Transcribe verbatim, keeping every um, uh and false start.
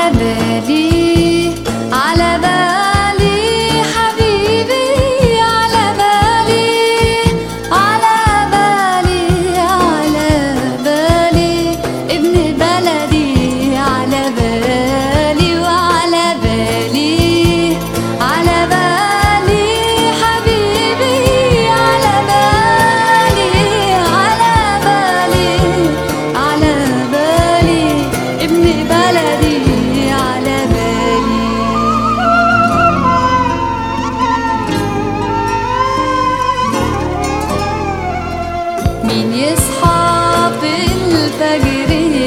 على بالي على بالي حبيبي، على بالي على بالي على بالي ابن بلدي، على بالي وعلى بالي على بالي حبيبي، على بالي على بالي على بالي ابن بلدي، على بالي. مين يصحى في الفجر